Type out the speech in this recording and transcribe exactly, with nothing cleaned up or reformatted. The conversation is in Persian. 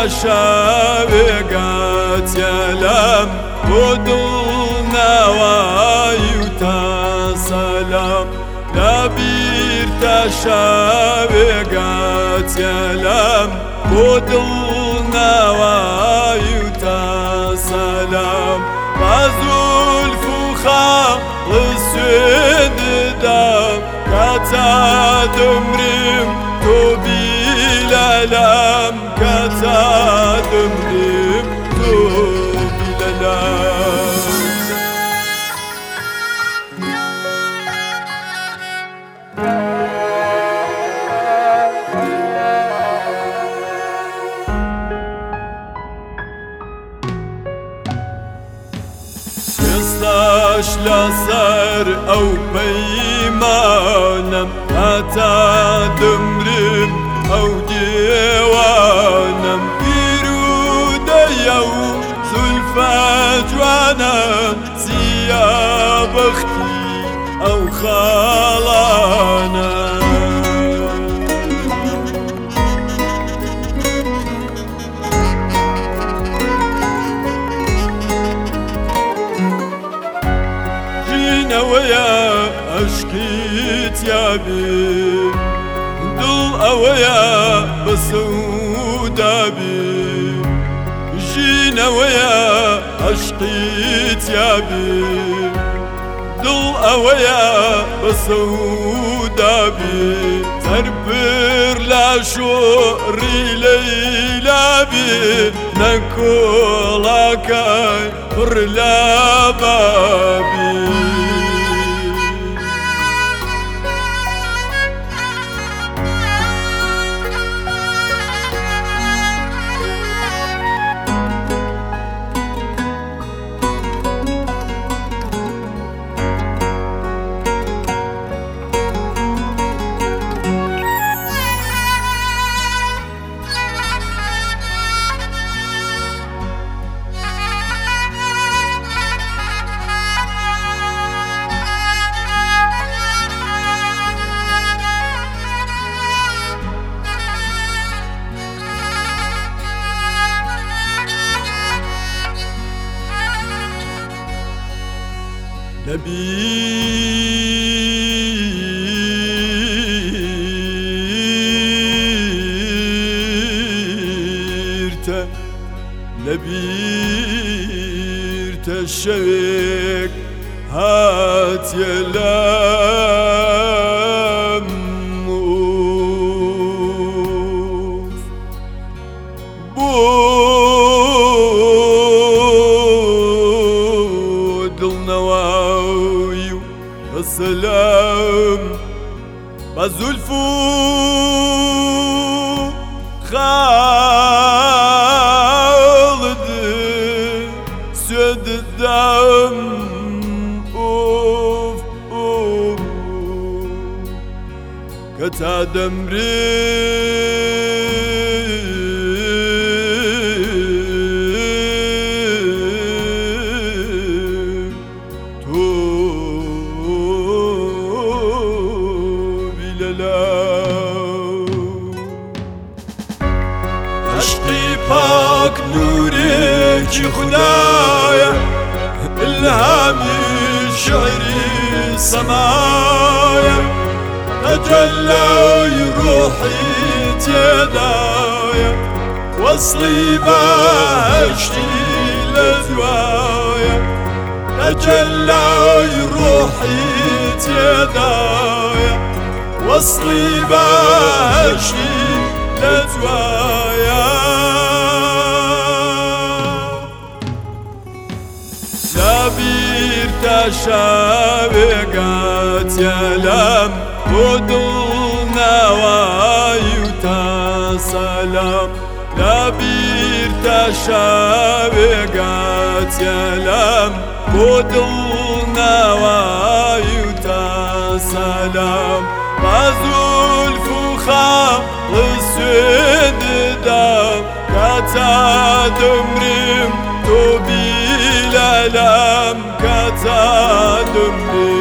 شاوێگات لەم بۆ دڵنەوای و تا سەلام لەبیر تا شاوێگات لەم بۆ دڵنەوای و تا سەلام بە زولف و خاڵ سوێنددام کاتا دەمرم تۆ بیلەلام کاتا دەمرم تۆ بیلەلام ئێستاش لەسەر ئەو پەیمانم هەتا دەمرم ئەو دێوانم پیر و دەیە و زولفە جوانە زییا بەختی ئەو خاڵانە ژینەوەیە عەشقیت یابێ دڵ ئەوەیە بە سەودابێ ژینەوەیە عەشقیت یابێ دڵ ئەوەیە بە سەودابێ سەربر لە شۆڕی لەیلا بێ نەکۆڵاکای پڕ لە بابێ لەبیرتە لەبیرتە شەوێک هاتیە لەم بۆ دڵنەوای و سەلام بە زولف و خاڵد سوێنددام ئۆف ئۆف کە تا دەمرم تۆ عشقی پاک نورێکی خودایە ئیلهامی شێعری سەمایە تەجەلای ڕۆحی تێدایە وەسڵی بەهەشتی لە دوایە تەجەلای ڕۆحی تێدایە وەسڵی بەهەشتی لە دوایە لەبیر تا شاوێگات لەم بۆ دڵنەوای و تا سەلام لەبیر تا شاوێگات لەم بۆ دڵنەوای و تا سەلام بە زولف و خاڵ سوێنددام کاتا دەمرم تۆ بیلەلام کاتا دەمرم